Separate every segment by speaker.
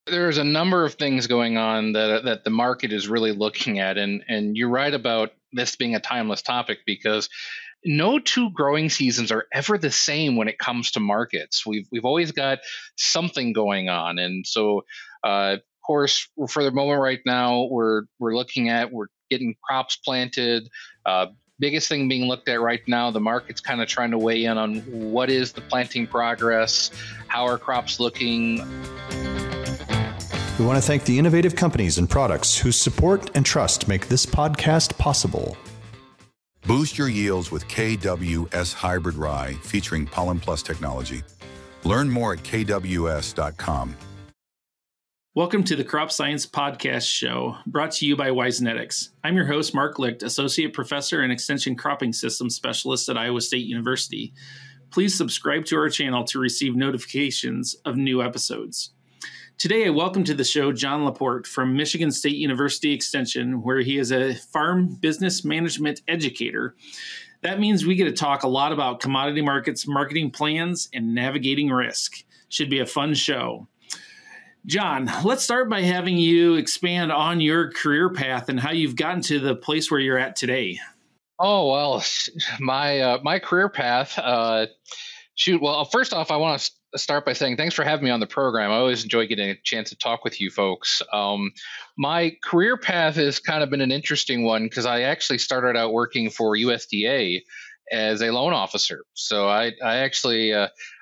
Speaker 1: There's a number of things going on that the market is really looking at, and you're right about this being a timeless topic because no two growing seasons are ever the same when it comes to markets. We've always got something going on, and so of course for the moment right now we're getting crops planted. Biggest thing being looked at right now, the market's kind of trying to weigh in on what is the planting progress, how are crops looking.
Speaker 2: We want to thank the innovative companies and products whose support and trust make this podcast possible.
Speaker 3: Boost your yields with KWS Hybrid Rye featuring Pollen Plus technology. Learn more at kws.com.
Speaker 4: Welcome to the Crop Science Podcast Show, brought to you by Wisenetics. I'm your host, Mark Licht, Associate Professor and Extension Cropping Systems Specialist at Iowa State University. Please subscribe to our channel to receive notifications of new episodes. Today, I welcome to the show John Laporte from Michigan State University Extension, where he is a farm business management educator. That means we get to talk a lot about commodity markets, marketing plans, and navigating risk. Should be a fun show. John, let's start by having you expand on your career path and how you've gotten to the place where you're at today.
Speaker 1: Oh, well, my career path, well, first off, I want to start by saying thanks for having me on the program. I always enjoy getting a chance to talk with you folks. My career path has kind of been an interesting one because I actually started out working for USDA as a loan officer. So I actually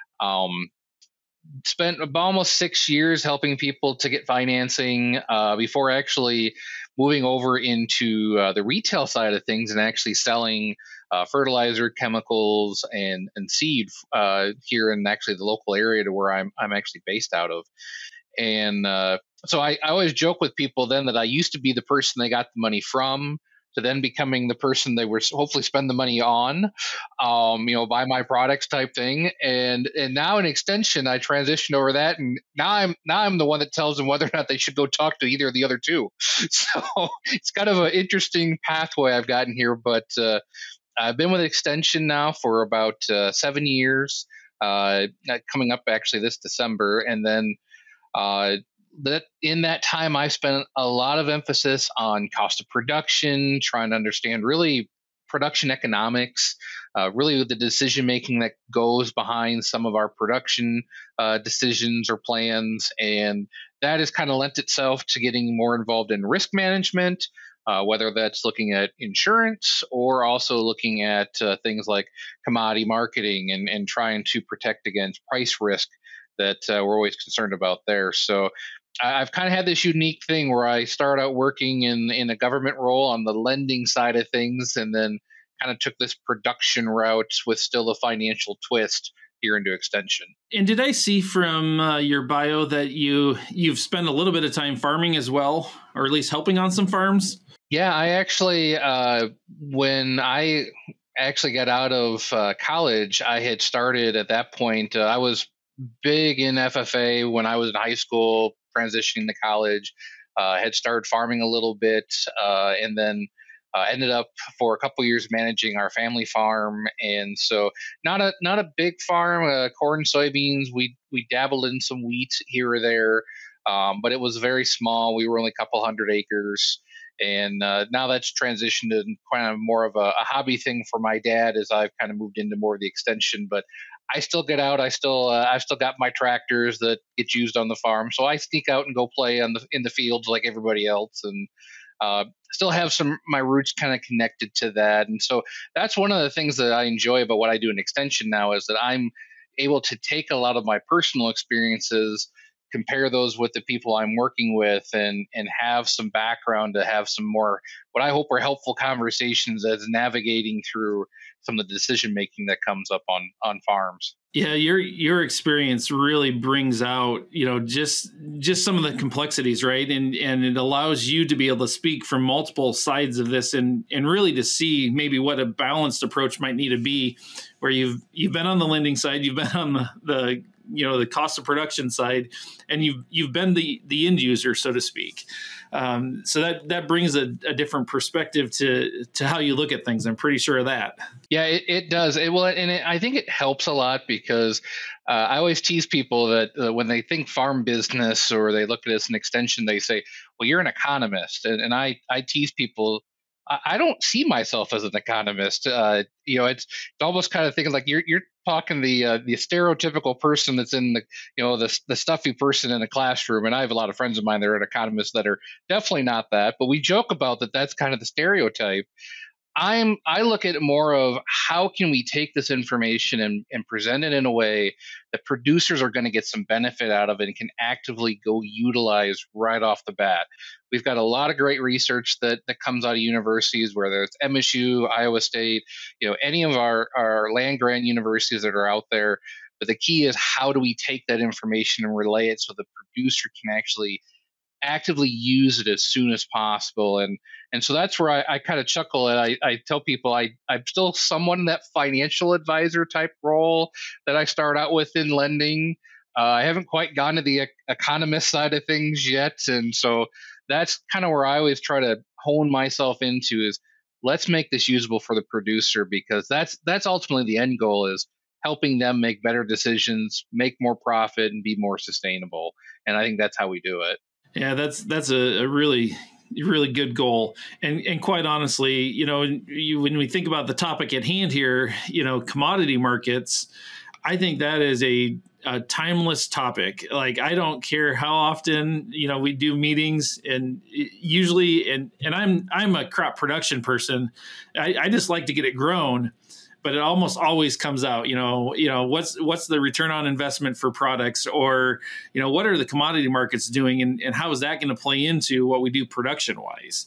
Speaker 1: spent about almost 6 years helping people to get financing before actually moving over into the retail side of things and actually selling fertilizer, chemicals, and seed here in actually the local area to where I'm actually based out of. And so I always joke with people then that I used to be the person they got the money from, to then becoming the person they were hopefully spend the money on, buy my products type thing. And now in Extension, I transitioned over that, and now I'm the one that tells them whether or not they should go talk to either of the other two. So it's kind of an interesting pathway I've gotten here, but I've been with Extension now for about 7 years, coming up actually this December, and then that in that time, I spent a lot of emphasis on cost of production, trying to understand really production economics, really the decision making that goes behind some of our production decisions or plans. And that has kind of lent itself to getting more involved in risk management, whether that's looking at insurance or also looking at things like commodity marketing and trying to protect against price risk that we're always concerned about there. So I've kind of had this unique thing where I started out working in a government role on the lending side of things, and then kind of took this production route with still a financial twist here into Extension.
Speaker 4: And did I see from your bio that you've spent a little bit of time farming as well, or at least helping on some farms?
Speaker 1: Yeah, I actually, when I actually got out of college, I had started at that point. I was big in FFA when I was in high school, transitioning to college, had started farming a little bit, and then ended up for a couple years managing our family farm. And so not a big farm, corn, soybeans. We dabbled in some wheat here or there, but it was very small. We were only a couple hundred acres. And now that's transitioned to kind of more of a hobby thing for my dad as I've kind of moved into more of the Extension. But I still get out. I've still got my tractors that get used on the farm, so I sneak out and go play in the fields like everybody else, and still have my roots kind of connected to that. And so that's one of the things that I enjoy about what I do in Extension now is that I'm able to take a lot of my personal experiences, compare those with the people I'm working with, and have some background to have some more what I hope are helpful conversations as navigating through some of the decision making that comes up on farms.
Speaker 4: Yeah, your experience really brings out, just some of the complexities, right? And it allows you to be able to speak from multiple sides of this and really to see maybe what a balanced approach might need to be, where you've been on the lending side, you've been on the the cost of production side, and you've been the end user, so to speak. So that brings a different perspective to how you look at things. I'm pretty sure of that.
Speaker 1: Yeah, it does. I think it helps a lot because I always tease people that when they think farm business or they look at it as an extension, they say, well, you're an economist. And I tease people, I don't see myself as an economist. It's almost kind of thinking like you're talking the stereotypical person that's in the stuffy person in a classroom. And I have a lot of friends of mine that are economists that are definitely not that. But we joke about that. That's kind of the stereotype. I look at it more of how can we take this information and present it in a way that producers are going to get some benefit out of it and can actively go utilize right off the bat. We've got a lot of great research that comes out of universities, whether it's MSU, Iowa State, any of our land grant universities that are out there. But the key is how do we take that information and relay it so the producer can actually actively use it as soon as possible. And so that's where I kind of chuckle and I tell people I'm still somewhat in that financial advisor type role that I start out with in lending. I haven't quite gone to the economist side of things yet. And so that's kind of where I always try to hone myself into is let's make this usable for the producer, because that's ultimately the end goal, is helping them make better decisions, make more profit, and be more sustainable. And I think that's how we do it.
Speaker 4: Yeah, that's a really good goal. And quite honestly, when we think about the topic at hand here, commodity markets, I think that is a timeless topic. Like, I don't care how often, we do meetings, and usually, and I'm a crop production person. I just like to get it grown. But it almost always comes out, what's the return on investment for products, or, what are the commodity markets doing, and how is that going to play into what we do production wise?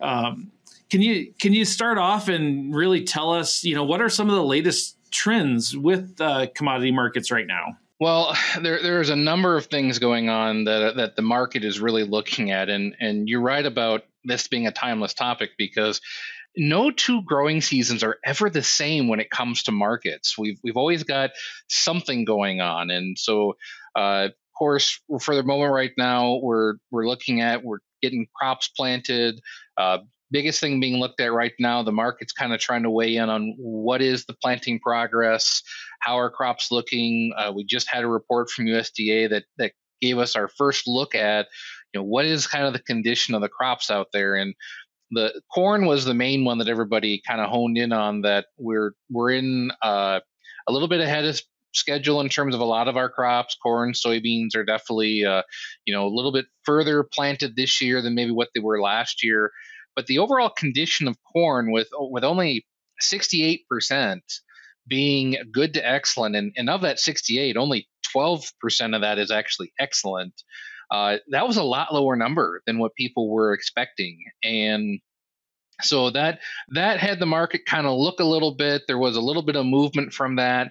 Speaker 4: Can you start off and really tell us, what are some of the latest trends with commodity markets right now?
Speaker 1: Well, there's a number of things going on that the market is really looking at, and you're right about this being a timeless topic, because no two growing seasons are ever the same when it comes to markets. We've always got something going on, and so of course, for the moment right now, we're getting crops planted. Biggest thing being looked at right now, the market's kind of trying to weigh in on what is the planting progress, how are crops looking. We just had a report from USDA that gave us our first look at what is kind of the condition of the crops out there. And the corn was the main one that everybody kind of honed in on, that we're in a little bit ahead of schedule in terms of a lot of our crops. Corn, soybeans are definitely a little bit further planted this year than maybe what they were last year. But the overall condition of corn, with only 68% being good to excellent, and of that 68, only 12% of that is actually excellent. That was a lot lower number than what people were expecting. And so that had the market kind of look a little bit. There was a little bit of movement from that.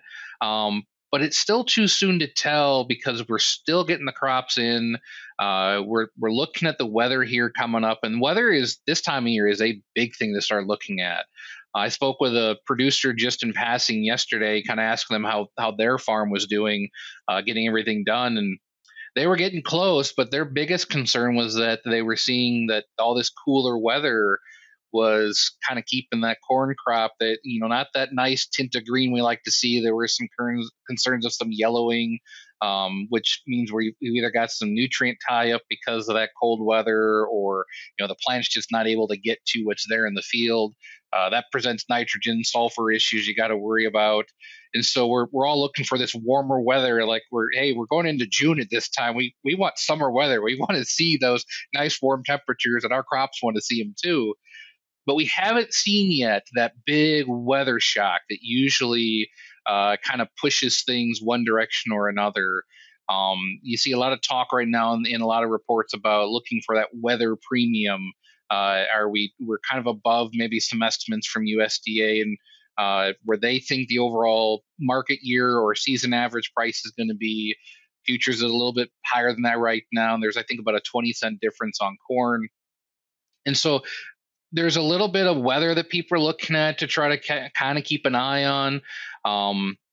Speaker 1: But it's still too soon to tell, because we're still getting the crops in. We're looking at the weather here coming up, and weather is this time of year is a big thing to start looking at. I spoke with a producer just in passing yesterday, kind of asking them how their farm was doing, getting everything done, and they were getting close. But their biggest concern was that they were seeing that all this cooler weather was kind of keeping that corn crop, that not that nice tint of green we like to see. There were some concerns of some yellowing, which means we either got some nutrient tie up because of that cold weather, or the plant's just not able to get to what's there in the field. That presents nitrogen, sulfur issues you got to worry about. And so we're all looking for this warmer weather. Like we're going into June at this time. We want summer weather. We want to see those nice warm temperatures, and our crops want to see them too. But we haven't seen yet that big weather shock that usually kind of pushes things one direction or another. You see a lot of talk right now in a lot of reports about looking for that weather premium. We're kind of above maybe some estimates from USDA, and where they think the overall market year or season average price is going to be. Futures is a little bit higher than that right now. And there's, I think, about a 20-cent difference on corn. And so there's a little bit of weather that people are looking at to try to kind of keep an eye on.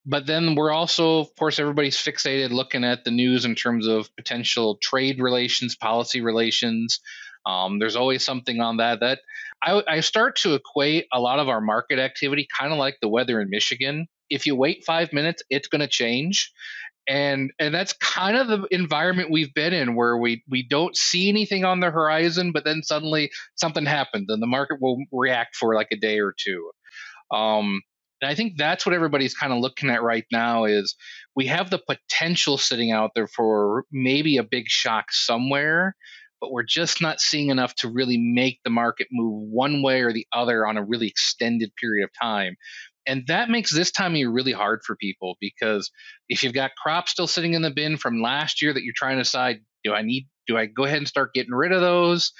Speaker 1: But then we're also, of course, everybody's fixated looking at the news in terms of potential trade relations, policy relations. There's always something on that I start to equate a lot of our market activity kind of like the weather in Michigan. If you wait 5 minutes, it's going to change. And that's kind of the environment we've been in, where we don't see anything on the horizon, but then suddenly something happens and the market will react for like a day or two. And I think that's what everybody's kind of looking at right now is we have the potential sitting out there for maybe a big shock somewhere, but we're just not seeing enough to really make the market move one way or the other on a really extended period of time. And that makes this time of year really hard for people, because if you've got crops still sitting in the bin from last year that you're trying to decide, do I go ahead and start getting rid of those?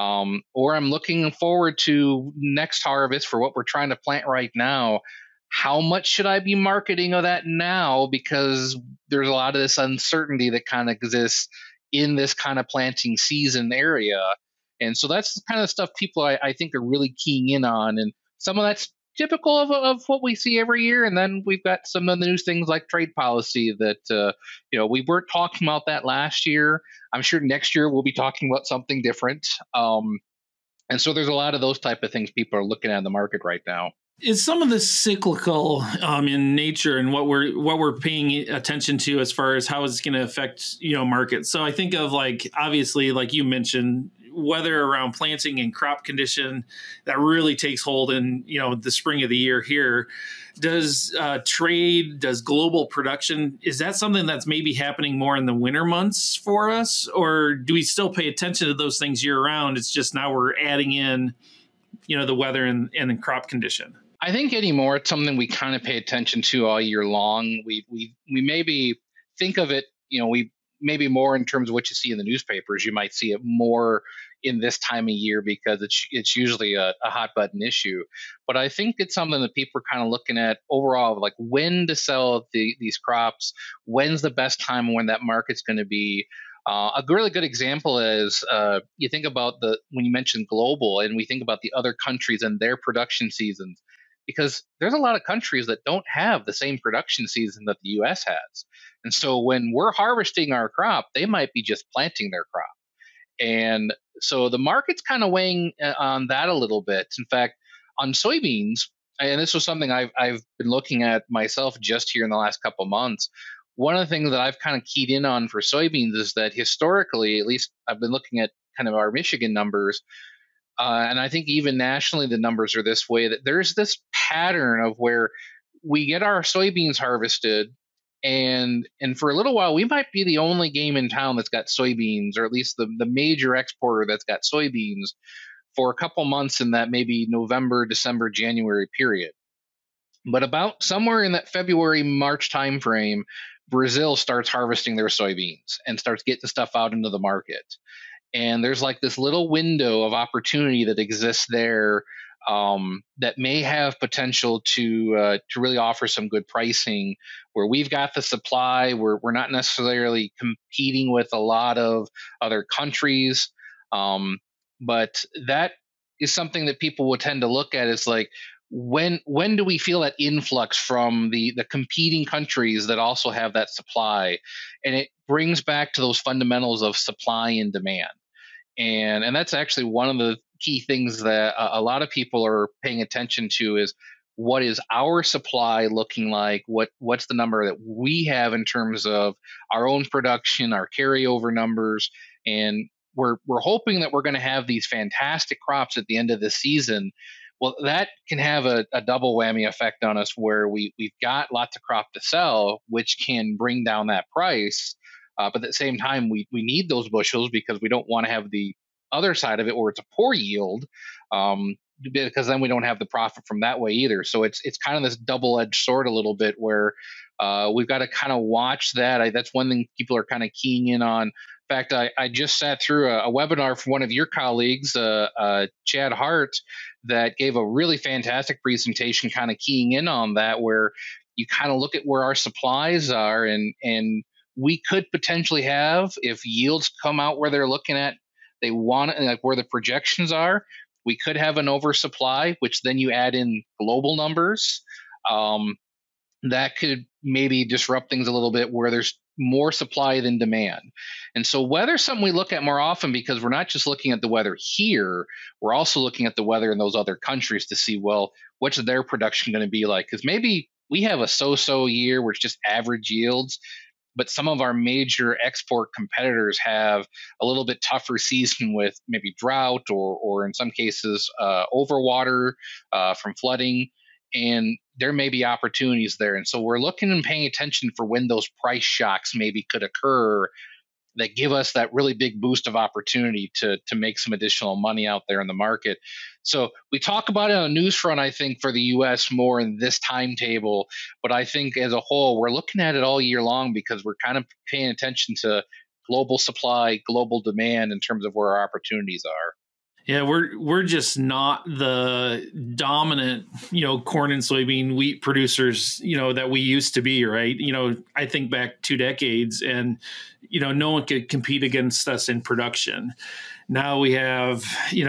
Speaker 1: Or I'm looking forward to next harvest for what we're trying to plant right now. How much should I be marketing of that now? Because there's a lot of this uncertainty that kind of exists in this kind of planting season area. And so that's the kind of stuff people I think are really keying in on. And some of that's typical of what we see every year. And then we've got some of the new things like trade policy that, we weren't talking about that last year. I'm sure next year we'll be talking about something different. And so there's a lot of those type of things people are looking at in the market right now.
Speaker 4: Is some of this cyclical in nature, and what we're paying attention to as far as how it's going to affect markets? So I think of, like, obviously, like you mentioned, weather around planting and crop condition that really takes hold in the spring of the year here. Does trade, does global production, is that something that's maybe happening more in the winter months for us, or do we still pay attention to those things year round? It's just now we're adding in the weather and the crop condition.
Speaker 1: I think anymore it's something we kind of pay attention to all year long. We maybe think of it, we maybe more in terms of what you see in the newspapers. You might see it more in this time of year because it's usually a hot button issue. But I think it's something that people are kind of looking at overall, like when to sell these crops, when's the best time when that market's going to be. A really good example is you think about when you mentioned global, and we think about the other countries and their production seasons, because there's a lot of countries that don't have the same production season that the U.S. has. And so when we're harvesting our crop, they might be just planting their crop. And so the market's kind of weighing on that a little bit. In fact, on soybeans, and this was something I've been looking at myself just here in the last couple months, one of the things that I've kind of keyed in on for soybeans is that historically, at least I've been looking at kind of our Michigan numbers, and I think even nationally the numbers are this way, that there's this pattern of where we get our soybeans harvested, and for a little while we might be the only game in town that's got soybeans, or at least the major exporter that's got soybeans for a couple months in that maybe November, December, January period. But about somewhere in that February, March timeframe, Brazil starts harvesting their soybeans and starts getting stuff out into the market. And there's like this little window of opportunity that exists there that may have potential to really offer some good pricing, where we've got the supply, we're not necessarily competing with a lot of other countries. But that is something that people will tend to look at as like, when do we feel that influx from the competing countries that also have that supply? And it brings back to those fundamentals of supply and demand. And that's actually one of the key things that a lot of people are paying attention to is, what is our supply looking like? What's the number that we have in terms of our own production, our carryover numbers? And we're hoping that we're going to have these fantastic crops at the end of the season. Well, that can have a double whammy effect on us, where we've got lots of crop to sell, which can bring down that price. But at the same time, we need those bushels, because we don't want to have the other side of it where it's a poor yield, because then we don't have the profit from that way either. So it's kind of this double-edged sword a little bit, where we've got to kind of watch that. That's one thing people are kind of keying in on. In fact, I just sat through a webinar from one of your colleagues, Chad Hart, that gave a really fantastic presentation kind of keying in on that, where you kind of look at where our supplies are, and we could potentially have, if yields come out where they're looking at, they want it, like where the projections are, we could have an oversupply, which then you add in global numbers. that could maybe disrupt things a little bit where there's more supply than demand. And so weather's something we look at more often because we're not just looking at the weather here, we're also looking at the weather in those other countries to see, well, what's their production going to be like? Because maybe we have a so-so year where it's just average yields, but some of our major export competitors have a little bit tougher season with maybe drought or in some cases overwater from flooding, and there may be opportunities there. And so we're looking and paying attention for when those price shocks maybe could occur that give us that really big boost of opportunity to make some additional money out there in the market. So we talk about it on the news front, I think, for the U.S. more in this timetable, but I think as a whole, we're looking at it all year long because we're kind of paying attention to global supply, global demand in terms of where our opportunities are.
Speaker 4: Yeah, we're just not the dominant, corn and soybean wheat producers, that we used to be, right? I think back 2 decades and, no one could compete against us in production. Now we have,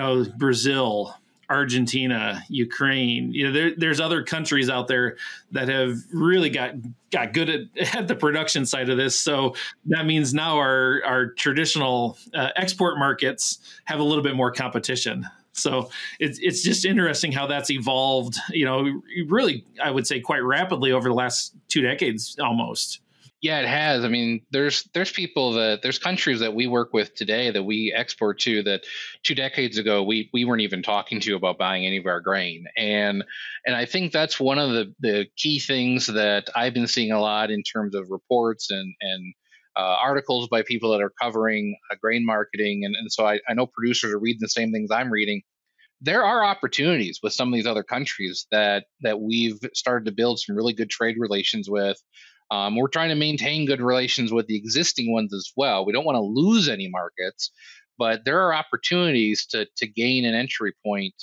Speaker 4: Brazil, Argentina, Ukraine. There's other countries out there that have really got good at the production side of this. So that means now our traditional export markets have a little bit more competition. So it's just interesting how that's evolved. Really, I would say quite rapidly over the last 2 decades almost.
Speaker 1: Yeah, it has. I mean, there's countries that we work with today that we export to that 2 decades ago we weren't even talking to about buying any of our grain. And I think that's one of the key things that I've been seeing a lot in terms of reports and articles by people that are covering grain marketing. And so I know producers are reading the same things I'm reading. There are opportunities with some of these other countries that we've started to build some really good trade relations with. We're trying to maintain good relations with the existing ones as well. We don't want to lose any markets, but there are opportunities to gain an entry point,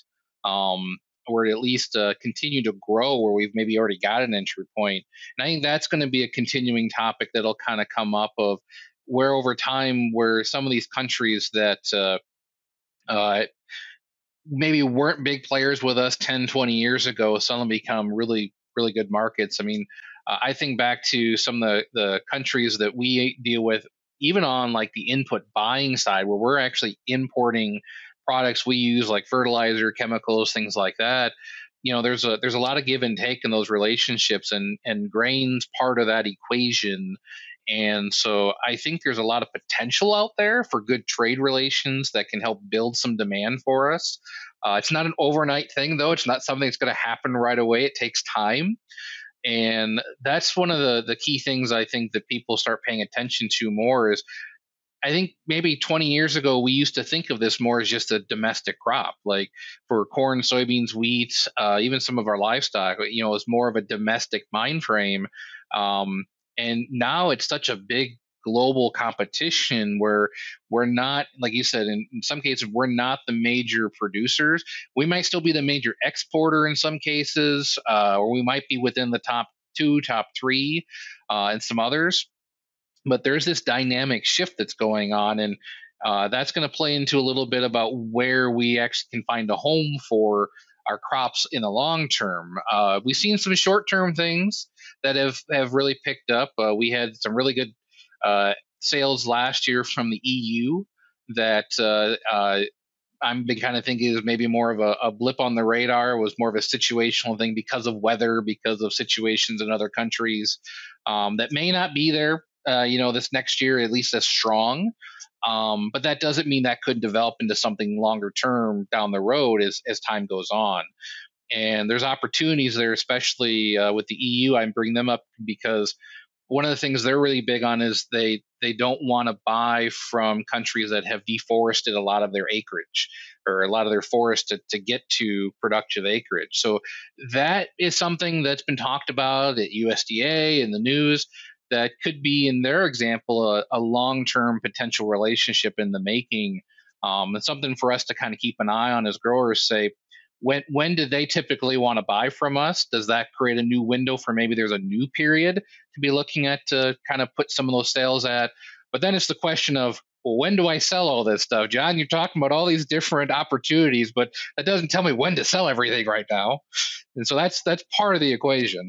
Speaker 1: or at least continue to grow where we've maybe already got an entry point. And I think that's going to be a continuing topic that'll kind of come up of where over time, where some of these countries that maybe weren't big players with us 10, 20 years ago suddenly become really, really good markets. I mean, I think back to some of the countries that we deal with, even on like the input buying side, where we're actually importing products we use like fertilizer, chemicals, things like that. There's a lot of give and take in those relationships, and grain's part of that equation. And so I think there's a lot of potential out there for good trade relations that can help build some demand for us. It's not an overnight thing, though. It's not something that's going to happen right away. It takes time. And that's one of the key things I think that people start paying attention to more is, I think maybe 20 years ago, we used to think of this more as just a domestic crop, like for corn, soybeans, wheat, even some of our livestock, is more of a domestic mind frame. And now it's such a big global competition where we're not, like you said, in some cases, we're not the major producers. We might still be the major exporter in some cases, or we might be within the top 2, top 3, and some others. But there's this dynamic shift that's going on, and that's going to play into a little bit about where we actually can find a home for our crops in the long term. We've seen some short-term things that have really picked up. We had some really good sales last year from the EU that I'm been kind of thinking is maybe more of a blip on the radar, was more of a situational thing because of weather, because of situations in other countries that may not be there, this next year, at least as strong. But that doesn't mean that could develop into something longer term down the road as time goes on. And there's opportunities there, especially with the EU. I bring them up because one of the things they're really big on is they don't want to buy from countries that have deforested a lot of their acreage or a lot of their forest to get to productive acreage. So that is something that's been talked about at USDA in the news that could be, in their example, a long-term potential relationship in the making. It's something for us to kind of keep an eye on as growers. Say, when do they typically want to buy from us? Does that create a new window for maybe there's a new period to be looking at to kind of put some of those sales at? But then it's the question of, well, when do I sell all this stuff? John, you're talking about all these different opportunities, but that doesn't tell me when to sell everything right now. And so that's part of the equation.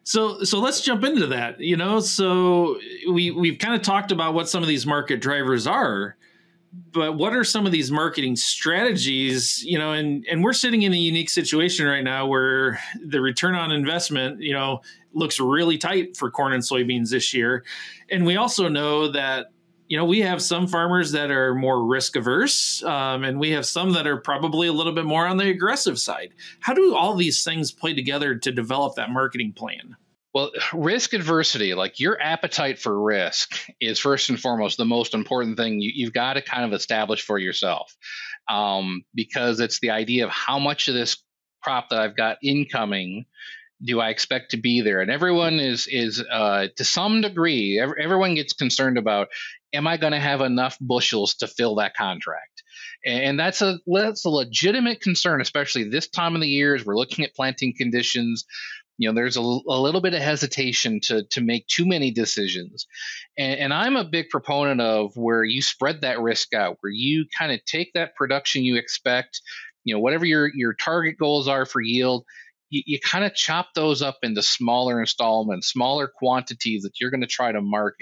Speaker 4: So let's jump into that. So we've kind of talked about what some of these market drivers are, but what are some of these marketing strategies? And we're sitting in a unique situation right now where the return on investment, looks really tight for corn and soybeans this year, and we also know that we have some farmers that are more risk averse, and we have some that are probably a little bit more on the aggressive side. How do all these things play together to develop that marketing plan?
Speaker 1: Well, risk adversity, like your appetite for risk, is first and foremost the most important thing you've got to kind of establish for yourself, because it's the idea of how much of this crop that I've got incoming do I expect to be there? And everyone is to some degree, everyone gets concerned about, am I going to have enough bushels to fill that contract? And that's a legitimate concern, especially this time of the year as we're looking at planting conditions. There's a little bit of hesitation to make too many decisions. And I'm a big proponent of where you spread that risk out, where you kind of take that production you expect, whatever your target goals are for yield, you kind of chop those up into smaller installments, smaller quantities that you're going to try to market.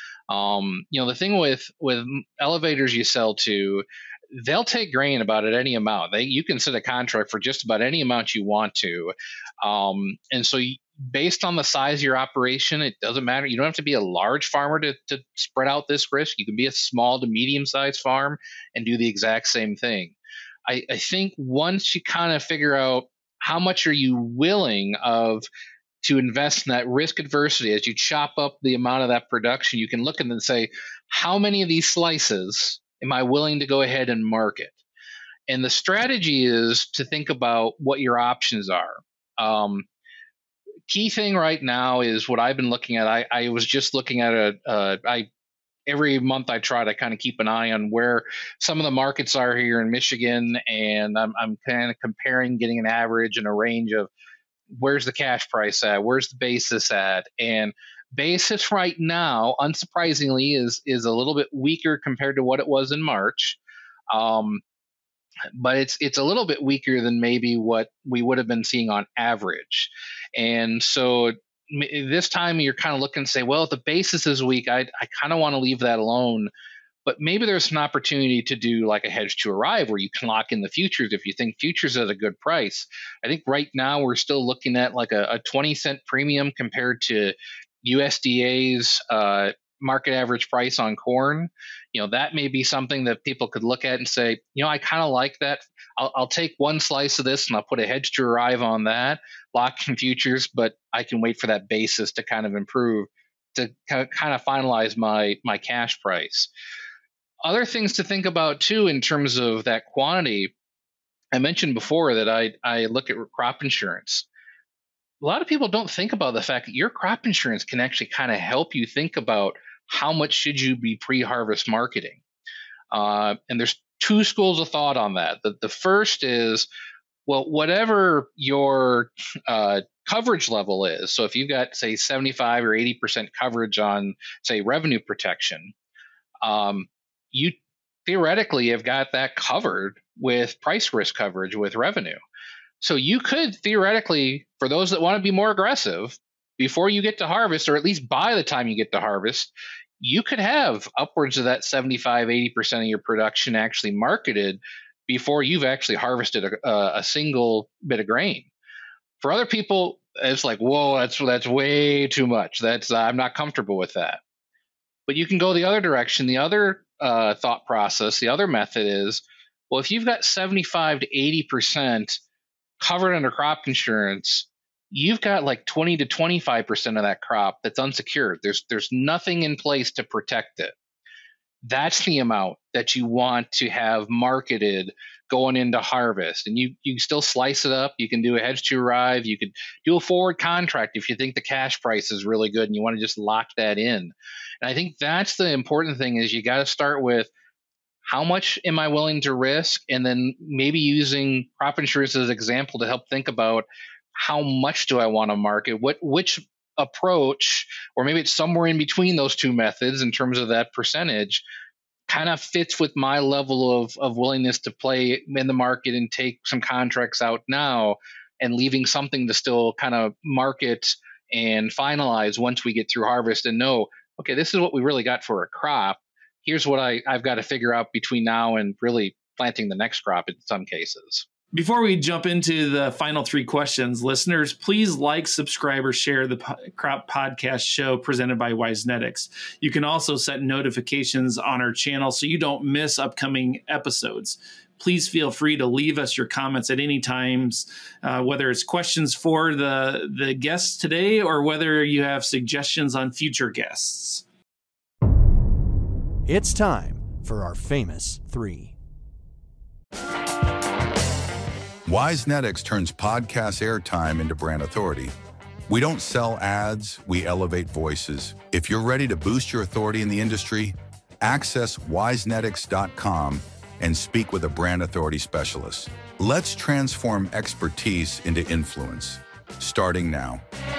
Speaker 1: The thing with elevators you sell to, they'll take grain about at any amount. You can set a contract for just about any amount you want to. And so based on the size of your operation, it doesn't matter. You don't have to be a large farmer to spread out this risk. You can be a small to medium-sized farm and do the exact same thing. I think once you kind of figure out how much are you willing to invest in that risk adversity, as you chop up the amount of that production, you can look at it and say, how many of these slices am I willing to go ahead and market? And the strategy is to think about what your options are. Key thing right now is what I've been looking at. I was just looking at every month I try to kind of keep an eye on where some of the markets are here in Michigan, and I'm kind of comparing, getting an average and a range of where's the cash price at, where's the basis at, and basis right now, unsurprisingly, is a little bit weaker compared to what it was in March, but it's a little bit weaker than maybe what we would have been seeing on average, and so this time you're kind of looking and say, well, if the basis is weak, I kind of want to leave that alone. But maybe there's an opportunity to do like a hedge to arrive where you can lock in the futures if you think futures at a good price. I think right now we're still looking at like a 20-cent premium compared to USDA's market average price on corn. That may be something that people could look at and say, I kind of like that. I'll take one slice of this and I'll put a hedge to arrive on that, lock in futures, but I can wait for that basis to kind of improve to kind of finalize my cash price. Other things to think about too in terms of that quantity, I mentioned before that I look at crop insurance. A lot of people don't think about the fact that your crop insurance can actually kind of help you think about how much should you be pre-harvest marketing. And there's two schools of thought on that. The first is, well, whatever your coverage level is, so if you've got, say, 75 or 80% coverage on, say, revenue protection, you theoretically have got that covered with price risk coverage with revenue. So you could theoretically, for those that want to be more aggressive, before you get to harvest, or at least by the time you get to harvest, you could have upwards of that 75, 80% of your production actually marketed before you've actually harvested a single bit of grain. For other people, it's like, whoa, that's way too much. I'm not comfortable with that. But you can go the other direction. The other thought process, the other method is, well, if you've got 75 to 80% covered under crop insurance, you've got like 20 to 25% of that crop that's unsecured. There's nothing in place to protect it. That's the amount that you want to have marketed going into harvest. And you still slice it up. You can do a hedge to arrive. You could do a forward contract if you think the cash price is really good and you want to just lock that in. And I think that's the important thing, is you got to start with, how much am I willing to risk? And then maybe using crop insurance as an example to help think about, how much do I want to market? Which approach, or maybe it's somewhere in between those two methods in terms of that percentage, kind of fits with my level of willingness to play in the market and take some contracts out now, and leaving something to still kind of market and finalize once we get through harvest and know, okay, this is what we really got for a crop. Here's what I've got to figure out between now and really planting the next crop in some cases.
Speaker 4: Before we jump into the final three questions, listeners, please like, subscribe, or share the Crop Podcast show presented by Wisenetics. You can also set notifications on our channel so you don't miss upcoming episodes. Please feel free to leave us your comments at any times, whether it's questions for the guests today or whether you have suggestions on future guests.
Speaker 2: It's time for our famous three.
Speaker 3: Wisenetics turns podcast airtime into brand authority. We don't sell ads, we elevate voices. If you're ready to boost your authority in the industry, access wisenetics.com and speak with a brand authority specialist. Let's transform expertise into influence, starting now.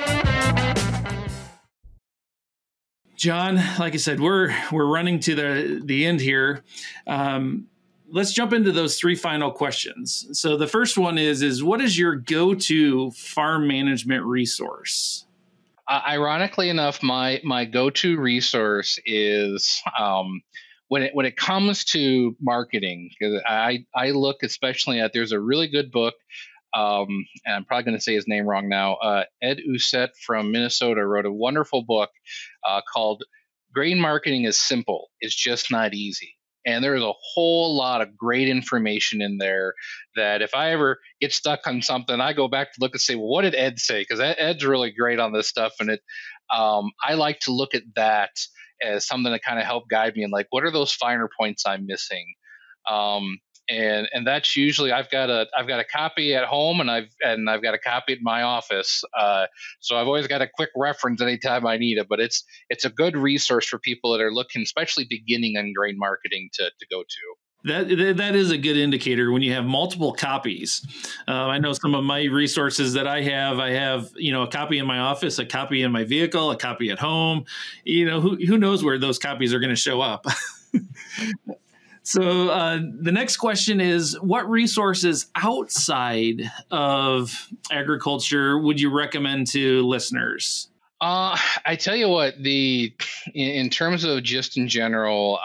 Speaker 4: John, like I said, we're running to the end here. Let's jump into those three final questions. So the first one is what is your go-to farm management resource?
Speaker 1: Ironically enough, my go-to resource is when it comes to marketing, because I look especially at, there's a really good book, and I'm probably going to say his name wrong now. Ed Usett from Minnesota wrote a wonderful book called Grain Marketing is Simple. It's Just Not Easy. And there's a whole lot of great information in there that if I ever get stuck on something, I go back to look and say, well, what did Ed say? Because Ed's really great on this stuff. And I like to look at that as something to kind of help guide me and like, what are those finer points I'm missing? And that's usually I've got a copy at home and I've got a copy at my office. So I've always got a quick reference anytime I need it. But it's a good resource for people that are looking, especially beginning on grain marketing, to go to.
Speaker 4: That is a good indicator when you have multiple copies. I know some of my resources that I have a copy in my office, a copy in my vehicle, a copy at home. Who knows where those copies are going to show up. So the next question is, what resources outside of agriculture would you recommend to listeners?
Speaker 1: I tell you what, in terms of just in general,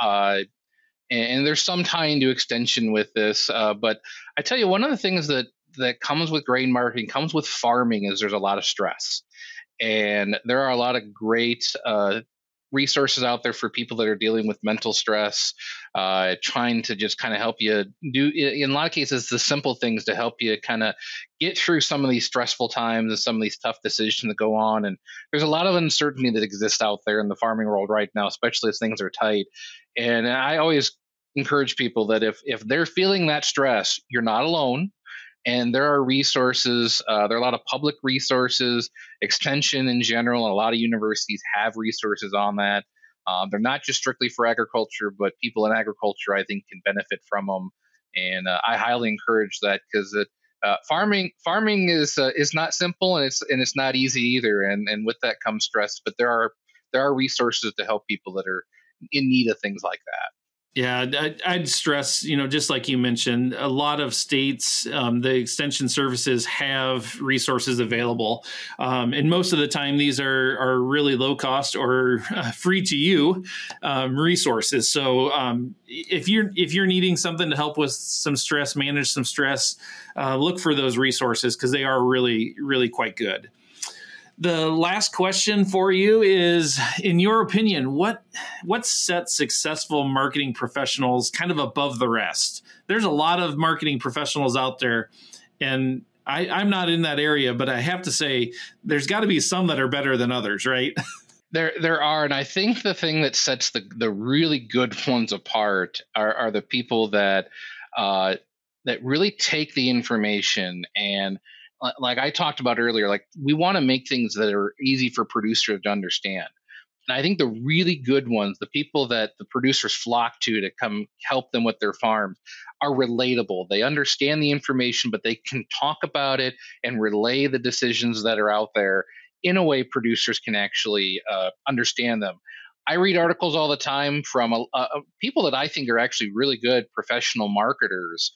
Speaker 1: and there's some tying to extension with this, but I tell you, one of the things that comes with grain marketing, comes with farming, is there's a lot of stress. And there are a lot of great resources out there for people that are dealing with mental stress, trying to just kind of help you do, in a lot of cases, the simple things to help you kind of get through some of these stressful times and some of these tough decisions that go on. And there's a lot of uncertainty that exists out there in the farming world right now, especially as things are tight. And I always encourage people that if they're feeling that stress, you're not alone. And there are resources, there are a lot of public resources, extension in general, and a lot of universities have resources on that. They're not just strictly for agriculture, but people in agriculture, I think, can benefit from them. And I highly encourage that, because farming is not simple, and it's not easy either. And with that comes stress. But there are resources to help people that are in need of things like that.
Speaker 4: Yeah, I'd stress, just like you mentioned, a lot of states, the extension services have resources available. And most of the time, these are really low cost or free to you resources. So if you're needing something to help with some stress, manage some stress, look for those resources, because they are really, really quite good. The last question for you is, in your opinion, what sets successful marketing professionals kind of above the rest? There's a lot of marketing professionals out there, and I'm not in that area, but I have to say there's got to be some that are better than others, right?
Speaker 1: There are, and I think the thing that sets the really good ones apart are the people that really take the information, and like I talked about earlier, like we want to make things that are easy for producers to understand. And I think the really good ones, the people that the producers flock to come help them with their farms, are relatable. They understand the information, but they can talk about it and relay the decisions that are out there in a way producers can actually understand them. I read articles all the time from people that I think are actually really good professional marketers,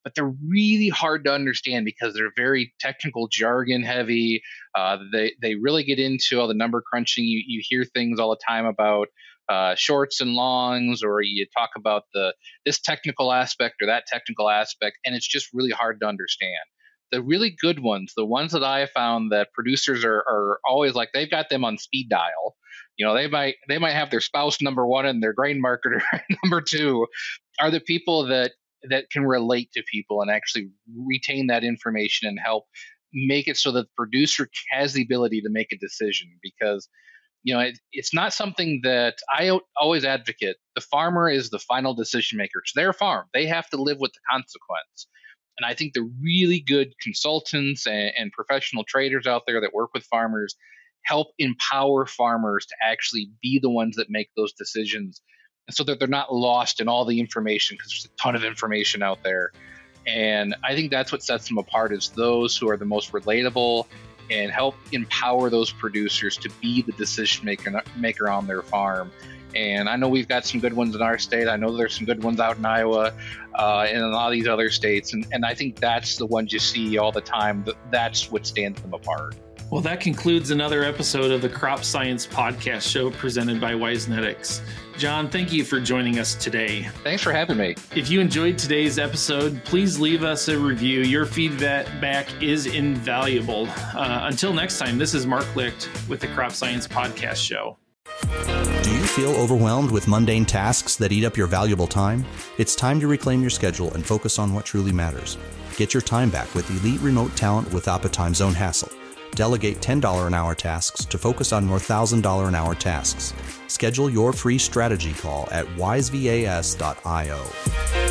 Speaker 1: but they're really hard to understand because they're very technical jargon heavy. They really get into all the number crunching. You hear things all the time about shorts and longs, or you talk about this technical aspect or that technical aspect, and it's just really hard to understand. The really good ones, the ones that I found that producers are always like, they've got them on speed dial. They might have their spouse number one and their grain marketer number two, are the people that can relate to people and actually retain that information and help make it so that the producer has the ability to make a decision. Because it's not something that I always advocate. The farmer is the final decision maker. It's their farm. They have to live with the consequence. And I think the really good consultants and professional traders out there that work with farmers help empower farmers to actually be the ones that make those decisions, and so that they're not lost in all the information, because there's a ton of information out there. And I think that's what sets them apart, is those who are the most relatable and help empower those producers to be the decision maker on their farm. And I know we've got some good ones in our state. I know there's some good ones out in Iowa and in a lot of these other states. And I think that's the ones you see all the time. That's what stands them apart.
Speaker 4: Well, that concludes another episode of the Crop Science Podcast Show presented by WiseNetix. John, thank you for joining us today.
Speaker 1: Thanks for having me.
Speaker 4: If you enjoyed today's episode, please leave us a review. Your feedback is invaluable. Until next time, this is Mark Licht with the Crop Science Podcast Show.
Speaker 2: Do you feel overwhelmed with mundane tasks that eat up your valuable time? It's time to reclaim your schedule and focus on what truly matters. Get your time back with elite remote talent without the time zone hassle. Delegate $10 an hour tasks to focus on more $1,000 an hour tasks. Schedule your free strategy call at wisevas.io.